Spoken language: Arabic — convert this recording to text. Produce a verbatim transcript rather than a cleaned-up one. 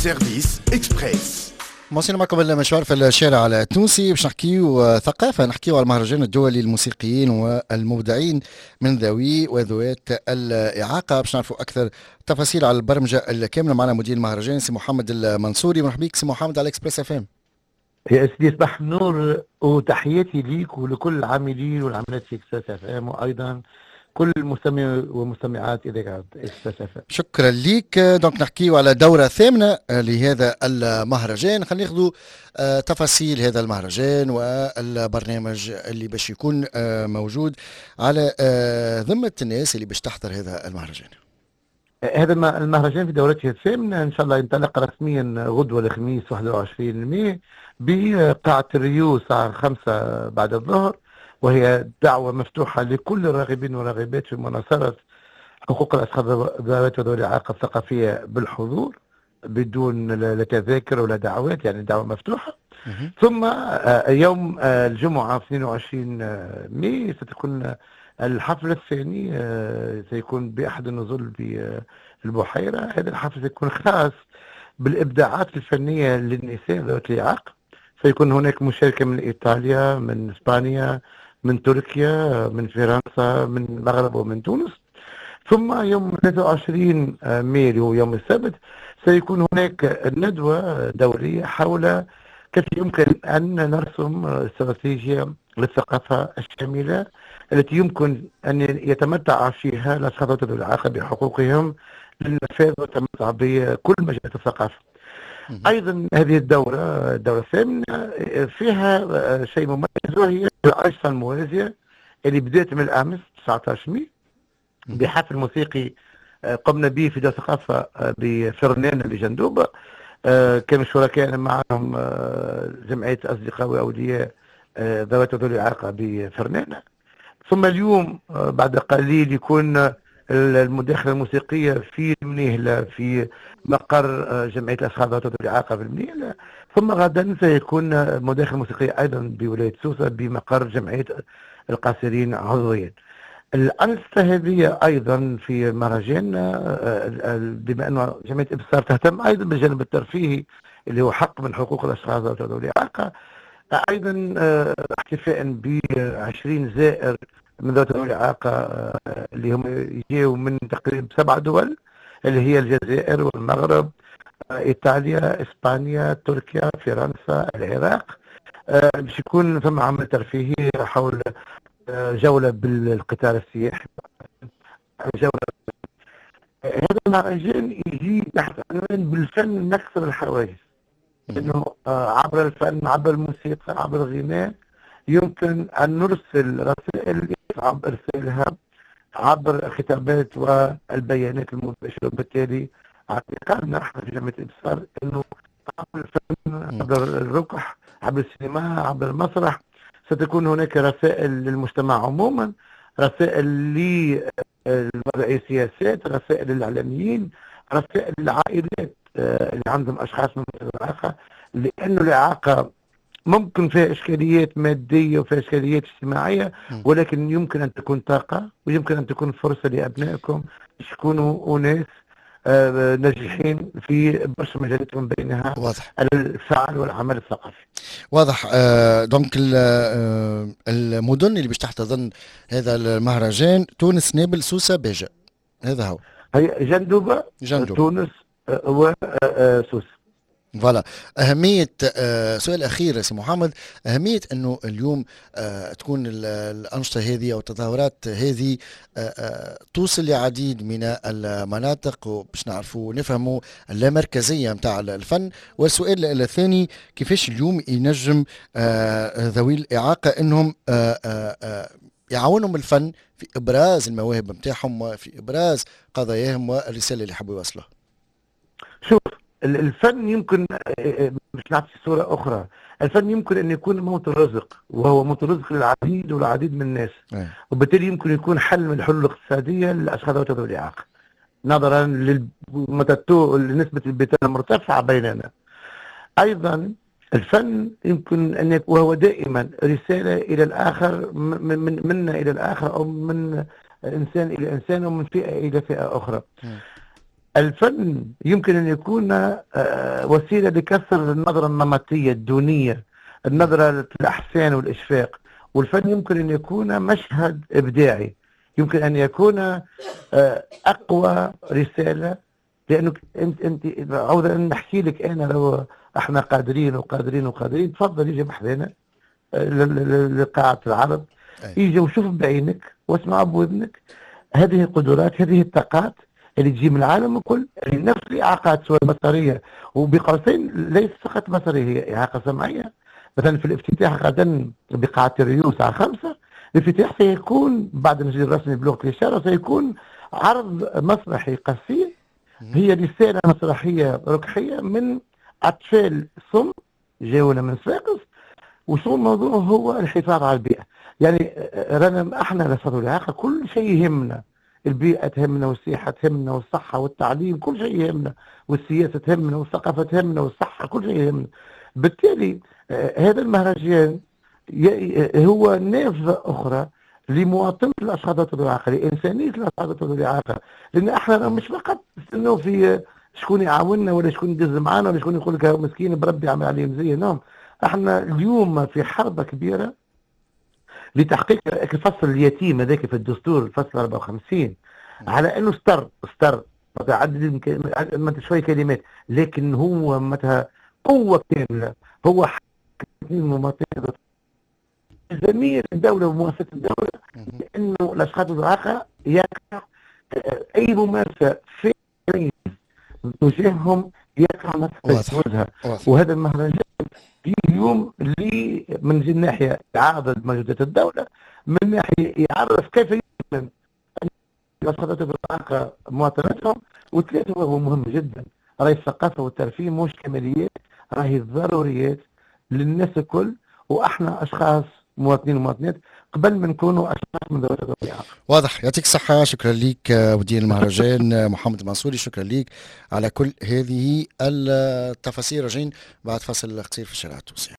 سيرفيس إكسبريس. مواصلين معكم المشوار في الشارع التونسي باش نحكيو ثقافة، نحكيو على المهرجان الدولي للموسيقيين والمبدعين من ذوي وذوات الإعاقة. باش نعرفوا أكثر تفاصيل على البرمجة الكاملة معنا مدير المهرجان سي محمد المنصوري. مرحبا بك سي محمد على إكسبريس اف ام. يا سيدي صباح النور وتحياتي ليك ولكل العاملين والعاملات في إكسبريس اف ام، وأيضا كل مستمع ومستمعات إذاعة إكسبريس اف ام. شكرا ليك. دونك نحكيو على دورة ثامنة لهذا المهرجان. خلينا ناخذوا آه تفاصيل هذا المهرجان والبرنامج اللي باش يكون آه موجود على آه ذمة الناس اللي باش تحضر هذا المهرجان. هذا المهرجان في دورته الثامنة إن شاء الله ينطلق رسميا غدوة الخميس واحد وعشرين ماي بقاعة الريو الساعة خمسة بعد الظهر، وهي دعوة مفتوحة لكل الراغبين والراغبات في مناصرة حقوق الأشخاص ذوات وذوي الإعاقة الثقافية بالحضور بدون لا تذاكر ولا دعوات، يعني دعوة مفتوحة. ثم يوم الجمعة اثنين وعشرين ماي ستكون الحفل الثاني، سيكون بأحد النزول بالبحيرة. هذا الحفل سيكون خاص بالإبداعات الفنية للنساء ذوات الإعاقة. سيكون هناك مشاركة من إيطاليا، من إسبانيا، من تركيا، من فرنسا، من المغرب ومن تونس. ثم يوم ثلاثة وعشرين ماي هو يوم السبت سيكون هناك ندوة دولية حول كيف يمكن أن نرسم استراتيجية للثقافة الشاملة التي يمكن أن يتمتع فيها الأشخاص ذوي الإعاقة بحقوقهم للنفاذ والتمتع بكل مجالات الثقافة. أيضا هذه الدورة الدورة الثامنة فيها شيء مميز، وهي العشرة الموازية اللي بدأت من الأمس تسعة عشر ماي بحفل موسيقي قمنا به في دار الثقافة بفرنان بجندوبة. كانوا شركاء معهم جمعية أصدقاء وأولياء ذوات وذوي الإعاقة بفرنان. ثم اليوم بعد قليل يكون المداخلة الموسيقية في المنيهلة في مقر جمعية الأشخاص ذوات الإعاقة في المنيهلة. ثم غدا سيكون مداخلة موسيقية أيضا بولاية سوسة بمقر جمعية القاصرين عضويا. الأنشطة هذه أيضا في مهرجان، بما أن جمعية إبصار تهتم أيضا بالجانب الترفيهي اللي هو حق من حقوق الأشخاص ذوات الإعاقة، أيضا احتفاء بعشرين زائر من ذوات الإعاقة اللي هم يجيوا من تقريبا سبع دول اللي هي الجزائر والمغرب، إيطاليا، إسبانيا، تركيا، فرنسا، العراق. باش يكون ثم عمل ترفيهي حول جولة بالقطار السياحي. جولة هذا المهرجان يجي تحت عنوان بالفن نكسر الحواجز، انه عبر الفن، عبر الموسيقى، عبر الغناء يمكن ان نرسل رسائل يصعب ارسالها عبر الخطابات والبيانات المباشرة. وبالتالي اعتقادنا احنا في جمعية الابصار انه عبر الفن، عبر الركح، عبر السينما، عبر المسرح ستكون هناك رسائل للمجتمع عموما، رسائل لرؤساء السياسات، رسائل للإعلاميين، رسائل للعائلات اللي عندهم أشخاص من الإعاقة، لأن الإعاقة ممكن فيها إشكاليات مادية وفيها إشكاليات اجتماعية، ولكن يمكن أن تكون طاقة ويمكن أن تكون فرصة لأبنائكم يكونوا أناس ناجحين في برشا مجالات من بينها واضح الفعل والعمل الثقافي. واضح. آه دونك آه المدن اللي باش تحتضن هذا المهرجان تونس، نابلس، سوسة، باجة، هذا هو. هي جندوبة، جندوبة. تونس وسوسة. فوالا. أهمية آه سؤال أخير سي محمد، أهمية أنه اليوم آه تكون الأنشطة هذه أو التظاهرات هذه آه آه توصل لعديد من المناطق، وباش نعرفوا نفهموا اللامركزية متاع الفن. والسؤال الثاني، كيفاش اليوم ينجم آه ذوي الإعاقة أنهم آه آه آه يعاونهم الفن في إبراز المواهب متاعهم وفي إبراز قضاياهم والرسالة اللي حبوا يوصلوها؟ شوف، الفن يمكن مش نعطي صورة أخرى، الفن يمكن أن يكون موت الرزق، وهو موت الرزق للعديد والعديد من الناس. أيه. وبالتالي يمكن يكون حل من الحلول الاقتصادية للأشخاص ذوي الإعاقة نظرا لنسبة البطالة المرتفعة بيننا. أيضا الفن يمكن أن يكون وهو دائما رسالة إلى الآخر، من من منا إلى الآخر، أو من إنسان إلى إنسان، ومن فئة إلى فئة أخرى. أيه. الفن يمكن أن يكون وسيلة لكسر النظرة النمطية الدونية، النظرة للإحسان والإشفاق. والفن يمكن أن يكون مشهد إبداعي، يمكن أن يكون أقوى رسالة. لأنه أنت أنت عاوز نحكي لك أنا لو احنا قادرين وقادرين وقادرين، تفضل يجي بحذنا لقاعة العرض، يجي وشوف بعينك واسمع بودنك هذه القدرات، هذه الطاقات اللي تجي من العالم الكل، يعني نفس الإعاقات سواء بصرية وبقوسين ليس فقط بصرية، هي إعاقة سمعية. مثلا في الافتتاح غدا بقاعة الريو الساعة خمسة، الافتتاح سيكون بعد المسجد الرسمي بلغة الإشارة، سيكون عرض مسرحي قصير، هي رسالة مسرحية ركحية من أطفال صم جاونا من صفاقس. وشو الموضوع؟ هو الحفاظ على البيئة. يعني رانا احنا لصدر الإعاقة كل شيء يهمنا، البيئة تهمنا والسياحة تهمنا والصحة والتعليم، كل شيء يهمنا، والسياسة تهمنا والثقافة تهمنا والصحة، كل شيء يهمنا. بالتالي هذا المهرجان هو نافذة أخرى لمواطنة الأشخاص ذوي الإعاقة، لإنسانية الأشخاص ذوي الإعاقة. لأن احنا مش فقط نستنوا في شكون يعاوننا ولا شكون يدز معانا ولا شكون يقول لك مسكين بربي عمل عليهم زي نوم. احنا اليوم في حرب كبيرة لتحقيق الفصل اليتيم هذاك في الدستور، الفصل أربعة وخمسين، على انه استر استر متعدد شوية كلمات، لكن هو متى قوة كاملة، هو ممثل جميع الدولة ومؤسسة الدولة، لأنه الأشخاص الإعاقة يقع أي ممارسة في تجاههم يقع نفس وجهها. وهذا المهرجان اليوم اللي من ناحية إعادة موجودة الدولة، من ناحية يعرف كيف يمكن الأشخاص الإعاقة مواطنتهم. وثلاثة وهو مهم جدا، راهي الثقافة والترفيه مش كماليات، راهي ضروريات للناس الكل، واحنا اشخاص مواطنين ومواطنات قبل ما نكونوا اشخاص من ذوي الإعاقة. واضح. يعطيك الصحة. شكرا لك مدير المهرجان محمد المنصوري، شكرا لك على كل هذه التفاصيل. راجعين بعد فاصل قصير في الشارع التونسي.